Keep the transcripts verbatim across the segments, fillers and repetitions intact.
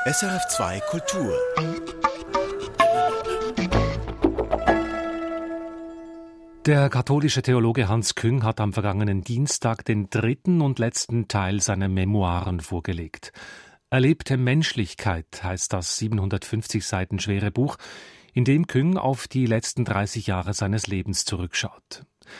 S R F zwei Kultur. Der katholische Theologe Hans Küng hat am vergangenen Dienstag den dritten und letzten Teil seiner Memoiren vorgelegt. Erlebte Menschlichkeit heißt das siebenhundertfünfzig Seiten schwere Buch, in dem Küng auf die letzten dreißig Jahre seines Lebens zurückschaut.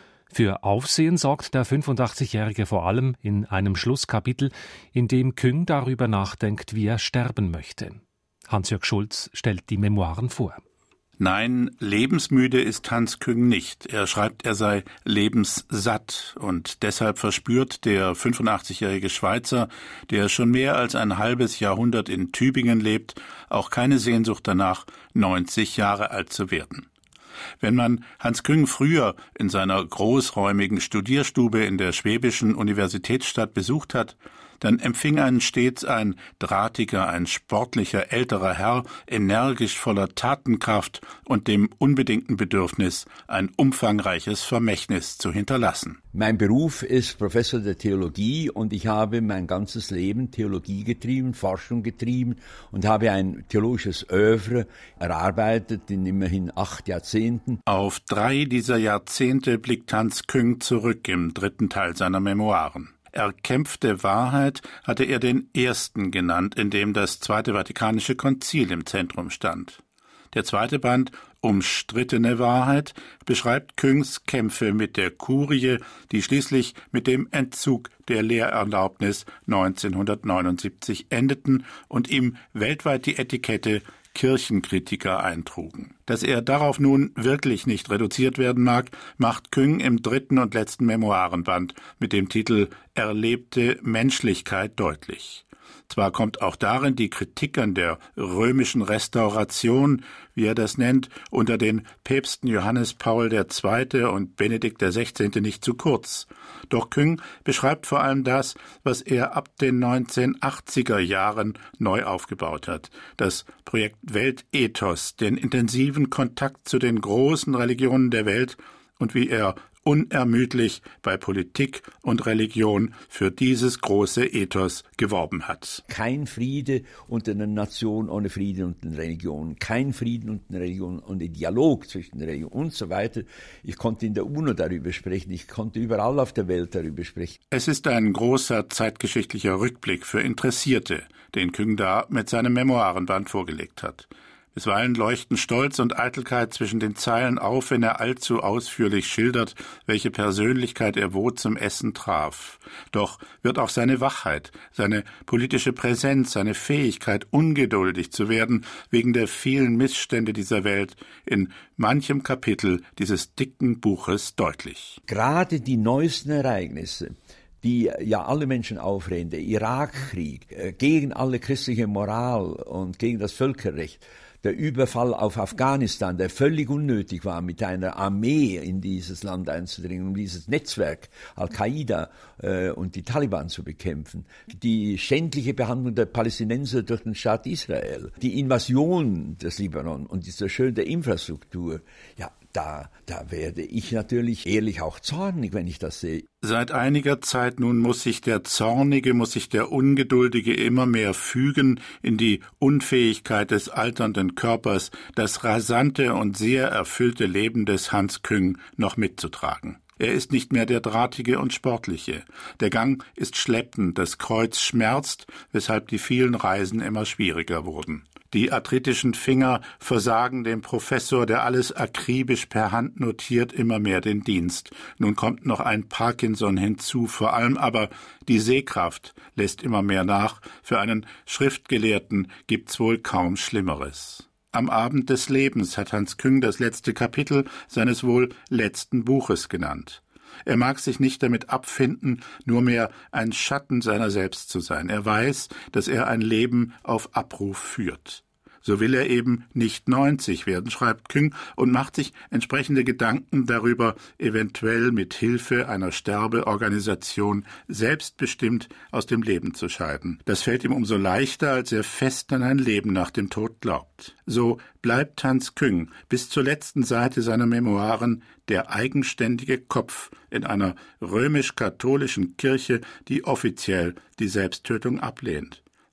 Für Aufsehen sorgt der fünfundachtzigjährige vor allem in einem Schlusskapitel, in dem Küng darüber nachdenkt, wie er sterben möchte. Hans-Jörg Schulz stellt die Memoiren vor. Nein, lebensmüde ist Hans Küng nicht. Er schreibt, er sei lebenssatt, und deshalb verspürt der fünfundachtzigjährige Schweizer, der schon mehr als ein halbes Jahrhundert in Tübingen lebt, auch keine Sehnsucht danach, neunzig Jahre alt zu werden. Wenn man Hans Küng früher in seiner großräumigen Studierstube in der schwäbischen Universitätsstadt besucht hat, dann empfing einen stets ein drahtiger, ein sportlicher älterer Herr, energisch voller Tatenkraft und dem unbedingten Bedürfnis, ein umfangreiches Vermächtnis zu hinterlassen. Mein Beruf ist Professor der Theologie, und ich habe mein ganzes Leben Theologie getrieben, Forschung getrieben und habe ein theologisches Œuvre erarbeitet in immerhin acht Jahrzehnten. Auf drei dieser Jahrzehnte blickt Hans Küng zurück im dritten Teil seiner Memoiren. Erkämpfte Wahrheit hatte er den ersten genannt, in dem das Zweite Vatikanische Konzil im Zentrum stand. Der zweite Band, Umstrittene Wahrheit, beschreibt Küngs Kämpfe mit der Kurie, die schließlich mit dem Entzug der Lehrerlaubnis neunzehnhundertneunundsiebzig endeten und ihm weltweit die Etikette Kirchenkritiker eintrugen. Dass er darauf nun wirklich nicht reduziert werden mag, macht Küng im dritten und letzten Memoirenband mit dem Titel Erlebte Menschlichkeit deutlich. Zwar kommt auch darin die Kritik an der römischen Restauration, wie er das nennt, unter den Päpsten Johannes Paul der Zweite und Benedikt der Sechzehnte nicht zu kurz. Doch Küng beschreibt vor allem das, was er ab den neunzehnhundertachtziger Jahren neu aufgebaut hat. Das Projekt Weltethos, den intensiven Kontakt zu den großen Religionen der Welt und wie er unermüdlich bei Politik und Religion für dieses große Ethos geworben hat. Kein Friede unter einer Nation ohne Frieden unter einer Religion, kein Frieden unter einer Religion ohne Dialog zwischen der Religion und so weiter. Ich konnte in der UNO darüber sprechen, ich konnte überall auf der Welt darüber sprechen. Es ist ein großer zeitgeschichtlicher Rückblick für Interessierte, den Küng da mit seinem Memoirenband vorgelegt hat. Bisweilen leuchten Stolz und Eitelkeit zwischen den Zeilen auf, wenn er allzu ausführlich schildert, welche Persönlichkeit er wo zum Essen traf. Doch wird auch seine Wachheit, seine politische Präsenz, seine Fähigkeit, ungeduldig zu werden, wegen der vielen Missstände dieser Welt, in manchem Kapitel dieses dicken Buches deutlich. Gerade die neuesten Ereignisse, die ja alle Menschen aufregen, der Irakkrieg, gegen alle christliche Moral und gegen das Völkerrecht, der Überfall auf Afghanistan, der völlig unnötig war, mit einer Armee in dieses Land einzudringen, um dieses Netzwerk Al-Qaida äh, und die Taliban zu bekämpfen, die schändliche Behandlung der Palästinenser durch den Staat Israel, die Invasion des Libanon und die Zerstörung der Infrastruktur, ja, Da, da werde ich natürlich ehrlich auch zornig, wenn ich das sehe. Seit einiger Zeit nun muss sich der Zornige, muss sich der Ungeduldige immer mehr fügen in die Unfähigkeit des alternden Körpers, das rasante und sehr erfüllte Leben des Hans Küng noch mitzutragen. Er ist nicht mehr der Drahtige und Sportliche. Der Gang ist schleppend, das Kreuz schmerzt, weshalb die vielen Reisen immer schwieriger wurden. Die arthritischen Finger versagen dem Professor, der alles akribisch per Hand notiert, immer mehr den Dienst. Nun kommt noch ein Parkinson hinzu, vor allem aber die Sehkraft lässt immer mehr nach. Für einen Schriftgelehrten gibt's wohl kaum Schlimmeres. Am Abend des Lebens hat Hans Küng das letzte Kapitel seines wohl letzten Buches genannt. Er mag sich nicht damit abfinden, nur mehr ein Schatten seiner selbst zu sein. Er weiß, dass er ein Leben auf Abruf führt. So will er eben nicht neunzig werden, schreibt Küng, und macht sich entsprechende Gedanken darüber, eventuell mit Hilfe einer Sterbeorganisation selbstbestimmt aus dem Leben zu scheiden. Das fällt ihm umso leichter, als er fest an ein Leben nach dem Tod glaubt. So bleibt Hans Küng bis zur letzten Seite seiner Memoiren der eigenständige Kopf in einer römisch-katholischen Kirche, die offiziell die Selbsttötung ablehnt.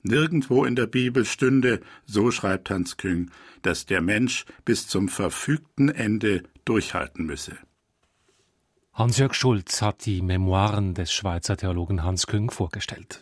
Nirgendwo in der Bibel stünde, so schreibt Hans Küng, dass der Mensch bis zum verfügten Ende durchhalten müsse. Hans-Jörg Schulz hat die Memoiren des Schweizer Theologen Hans Küng vorgestellt.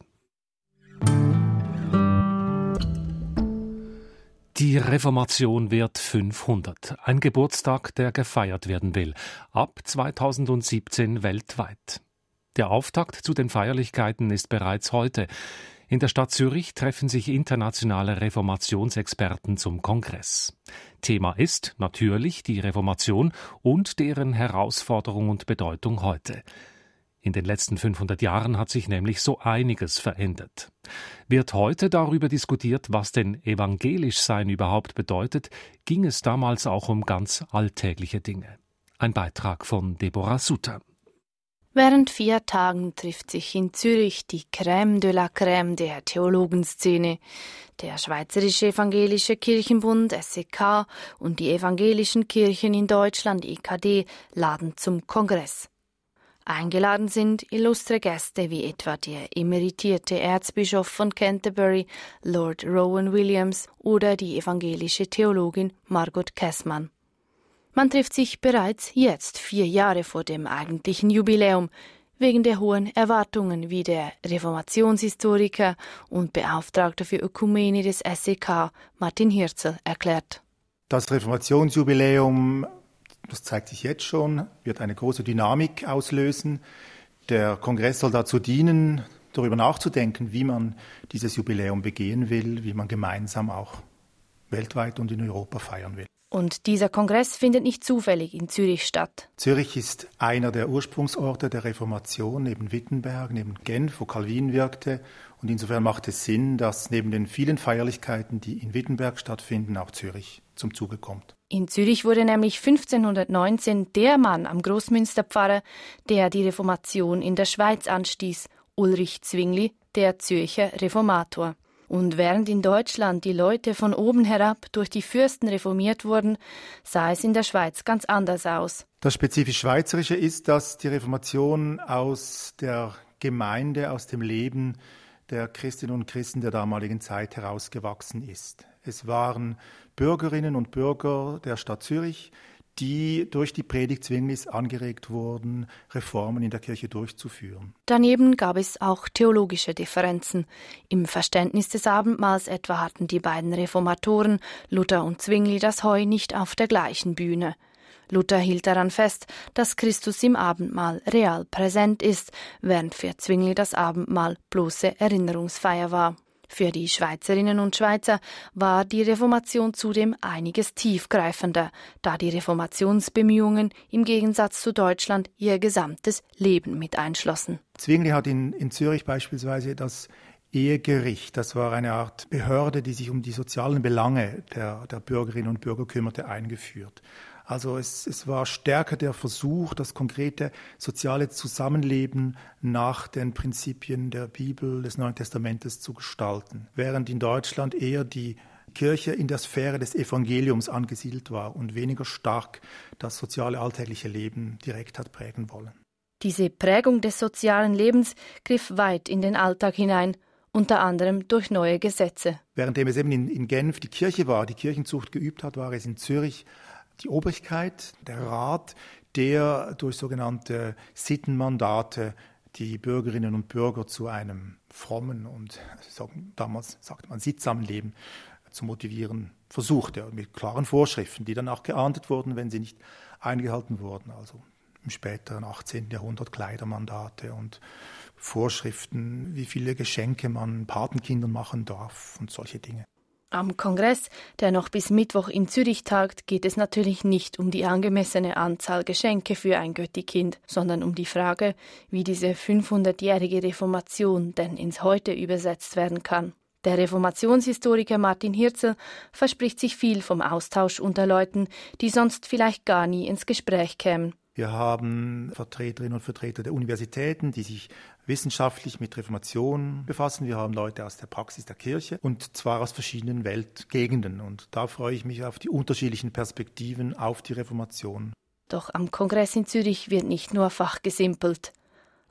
Die Reformation wird fünfhundert. Ein Geburtstag, der gefeiert werden will. Ab zweitausendsiebzehn weltweit. Der Auftakt zu den Feierlichkeiten ist bereits heute. In der Stadt Zürich treffen sich internationale Reformationsexperten zum Kongress. Thema ist natürlich die Reformation und deren Herausforderung und Bedeutung heute. In den letzten fünfhundert Jahren hat sich nämlich so einiges verändert. Wird heute darüber diskutiert, was denn evangelisch sein überhaupt bedeutet, ging es damals auch um ganz alltägliche Dinge. Ein Beitrag von Deborah Sutter. Während vier Tagen trifft sich in Zürich die Crème de la Crème der Theologenszene. Der Schweizerische Evangelische Kirchenbund S E K und die evangelischen Kirchen in Deutschland E K D laden zum Kongress. Eingeladen sind illustre Gäste wie etwa der emeritierte Erzbischof von Canterbury, Lord Rowan Williams, oder die evangelische Theologin Margot Käßmann. Man trifft sich bereits jetzt, vier Jahre vor dem eigentlichen Jubiläum, wegen der hohen Erwartungen, wie der Reformationshistoriker und Beauftragter für Ökumene des S E K, Martin Hirzel, erklärt. Das Reformationsjubiläum, das zeigt sich jetzt schon, wird eine große Dynamik auslösen. Der Kongress soll dazu dienen, darüber nachzudenken, wie man dieses Jubiläum begehen will, wie man gemeinsam auch weltweit und in Europa feiern will. Und dieser Kongress findet nicht zufällig in Zürich statt. Zürich ist einer der Ursprungsorte der Reformation, neben Wittenberg, neben Genf, wo Calvin wirkte. Und insofern macht es Sinn, dass neben den vielen Feierlichkeiten, die in Wittenberg stattfinden, auch Zürich zum Zuge kommt. In Zürich wurde nämlich fünfzehnhundertneunzehn der Mann am Großmünsterpfarrer, der die Reformation in der Schweiz anstieß, Ulrich Zwingli, der Zürcher Reformator. Und während in Deutschland die Leute von oben herab durch die Fürsten reformiert wurden, sah es in der Schweiz ganz anders aus. Das spezifisch Schweizerische ist, dass die Reformation aus der Gemeinde, aus dem Leben der Christinnen und Christen der damaligen Zeit herausgewachsen ist. Es waren Bürgerinnen und Bürger der Stadt Zürich, die durch die Predigt Zwinglis angeregt wurden, Reformen in der Kirche durchzuführen. Daneben gab es auch theologische Differenzen. Im Verständnis des Abendmahls etwa hatten die beiden Reformatoren, Luther und Zwingli, das Heu nicht auf der gleichen Bühne. Luther hielt daran fest, dass Christus im Abendmahl real präsent ist, während für Zwingli das Abendmahl bloße Erinnerungsfeier war. Für die Schweizerinnen und Schweizer war die Reformation zudem einiges tiefgreifender, da die Reformationsbemühungen im Gegensatz zu Deutschland ihr gesamtes Leben mit einschlossen. Zwingli hat in, in Zürich beispielsweise das Ehegericht, das war eine Art Behörde, die sich um die sozialen Belange der, der Bürgerinnen und Bürger kümmerte, eingeführt. Also es, es war stärker der Versuch, das konkrete soziale Zusammenleben nach den Prinzipien der Bibel, des Neuen Testamentes zu gestalten. Während in Deutschland eher die Kirche in der Sphäre des Evangeliums angesiedelt war und weniger stark das soziale alltägliche Leben direkt hat prägen wollen. Diese Prägung des sozialen Lebens griff weit in den Alltag hinein, unter anderem durch neue Gesetze. Währenddem es eben in, in Genf die Kirche war, die Kirchenzucht geübt hat, war es in Zürich die Obrigkeit, der Rat, der durch sogenannte Sittenmandate die Bürgerinnen und Bürger zu einem frommen und damals sagte man sittsamen Leben zu motivieren versuchte, mit klaren Vorschriften, die dann auch geahndet wurden, wenn sie nicht eingehalten wurden. Also im späteren achtzehnten Jahrhundert Kleidermandate und Vorschriften, wie viele Geschenke man Patenkindern machen darf und solche Dinge. Am Kongress, der noch bis Mittwoch in Zürich tagt, geht es natürlich nicht um die angemessene Anzahl Geschenke für ein Götti-Kind, sondern um die Frage, wie diese fünfhundertjährige Reformation denn ins Heute übersetzt werden kann. Der Reformationshistoriker Martin Hirzel verspricht sich viel vom Austausch unter Leuten, die sonst vielleicht gar nie ins Gespräch kämen. Wir haben Vertreterinnen und Vertreter der Universitäten, die sich wissenschaftlich mit Reformation befassen. Wir haben Leute aus der Praxis der Kirche und zwar aus verschiedenen Weltgegenden. Und da freue ich mich auf die unterschiedlichen Perspektiven auf die Reformation. Doch am Kongress in Zürich wird nicht nur fachgesimpelt.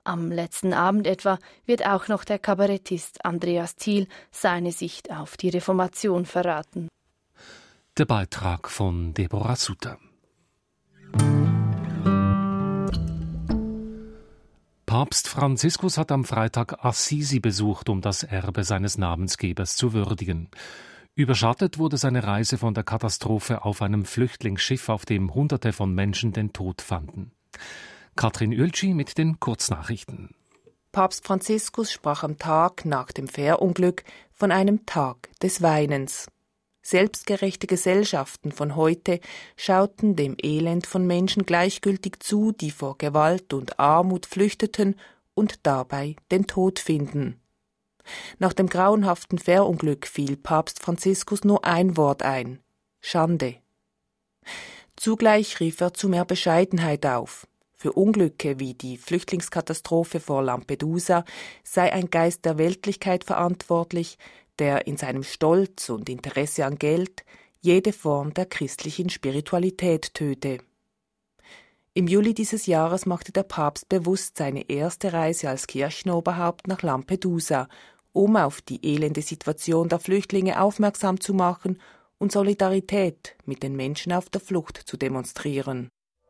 Am letzten Abend etwa wird auch noch der Kabarettist Andreas Thiel seine Sicht auf die Reformation verraten. Der Beitrag von Deborah Sutter. Papst Franziskus hat am Freitag Assisi besucht, um das Erbe seines Namensgebers zu würdigen. Überschattet wurde seine Reise von der Katastrophe auf einem Flüchtlingsschiff, auf dem Hunderte von Menschen den Tod fanden. Katrin Ueltschi mit den Kurznachrichten. Papst Franziskus sprach am Tag nach dem Fährunglück von einem Tag des Weinens. Selbstgerechte Gesellschaften von heute schauten dem Elend von Menschen gleichgültig zu, die vor Gewalt und Armut flüchteten und dabei den Tod finden. Nach dem grauenhaften Fährunglück fiel Papst Franziskus nur ein Wort ein: Schande. Zugleich rief er zu mehr Bescheidenheit auf. Für Unglücke wie die Flüchtlingskatastrophe vor Lampedusa sei ein Geist der Weltlichkeit verantwortlich, der in seinem Stolz und Interesse an Geld jede Form der christlichen Spiritualität töte. Im Juli dieses Jahres machte der Papst bewusst seine erste Reise als Kirchenoberhaupt nach Lampedusa, um auf die elende Situation der Flüchtlinge aufmerksam zu machen und Solidarität mit den Menschen auf der Flucht zu demonstrieren.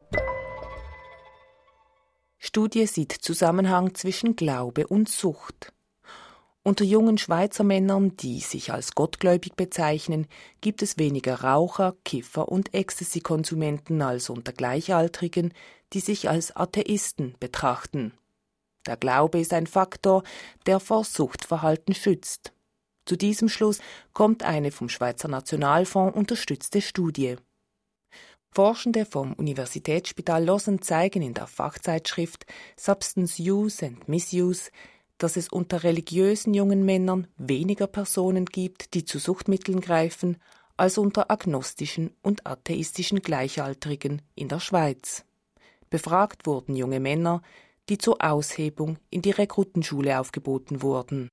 Studie sieht Zusammenhang zwischen Glaube und Sucht. Unter jungen Schweizer Männern, die sich als gottgläubig bezeichnen, gibt es weniger Raucher, Kiffer und Ecstasy-Konsumenten als unter Gleichaltrigen, die sich als Atheisten betrachten. Der Glaube ist ein Faktor, der vor Suchtverhalten schützt. Zu diesem Schluss kommt eine vom Schweizer Nationalfonds unterstützte Studie. Forschende vom Universitätsspital Lausanne zeigen in der Fachzeitschrift Substance Use and Misuse, dass es unter religiösen jungen Männern weniger Personen gibt, die zu Suchtmitteln greifen, als unter agnostischen und atheistischen Gleichaltrigen in der Schweiz. Befragt wurden junge Männer, die zur Aushebung in die Rekrutenschule aufgeboten wurden.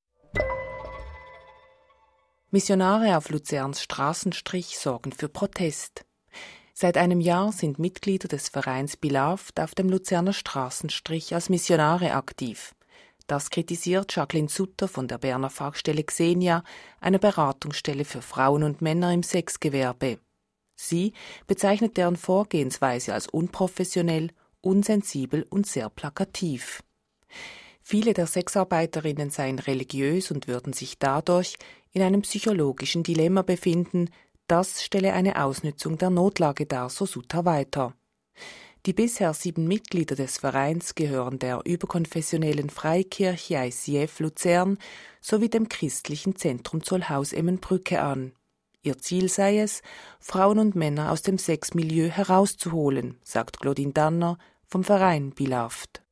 Missionare auf Luzerns Straßenstrich sorgen für Protest. Seit einem Jahr sind Mitglieder des Vereins Beloved auf dem Luzerner Straßenstrich als Missionare aktiv. Das kritisiert Jacqueline Sutter von der Berner Fachstelle Xenia, einer Beratungsstelle für Frauen und Männer im Sexgewerbe. Sie bezeichnet deren Vorgehensweise als unprofessionell, unsensibel und sehr plakativ. Viele der Sexarbeiterinnen seien religiös und würden sich dadurch in einem psychologischen Dilemma befinden. Das stelle eine Ausnützung der Notlage dar, so Sutter weiter. Die bisher sieben Mitglieder des Vereins gehören der überkonfessionellen Freikirche I C F Luzern sowie dem christlichen Zentrum Zollhaus-Emmenbrücke an. Ihr Ziel sei es, Frauen und Männer aus dem Sexmilieu herauszuholen, sagt Claudine Danner vom Verein Beloved.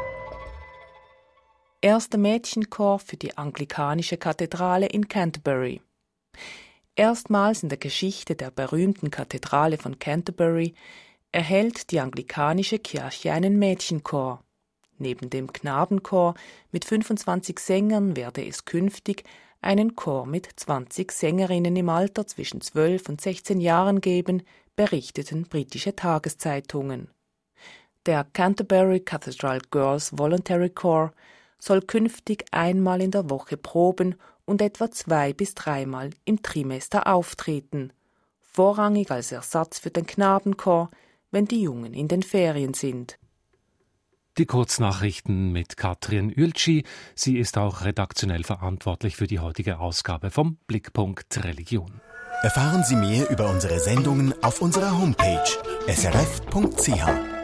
Erster Mädchenchor für die anglikanische Kathedrale in Canterbury. Erstmals in der Geschichte der berühmten Kathedrale von Canterbury erhält die anglikanische Kirche einen Mädchenchor. Neben dem Knabenchor mit fünfundzwanzig Sängern werde es künftig einen Chor mit zwanzig Sängerinnen im Alter zwischen zwölf und sechzehn Jahren geben, berichteten britische Tageszeitungen. Der Canterbury Cathedral Girls Voluntary Corps soll künftig einmal in der Woche proben und etwa zwei- bis dreimal im Trimester auftreten, vorrangig als Ersatz für den Knabenchor, wenn die Jungen in den Ferien sind. Die Kurznachrichten mit Katrin Ueltschi. Sie ist auch redaktionell verantwortlich für die heutige Ausgabe vom Blickpunkt Religion. Erfahren Sie mehr über unsere Sendungen auf unserer Homepage s r f punkt c h.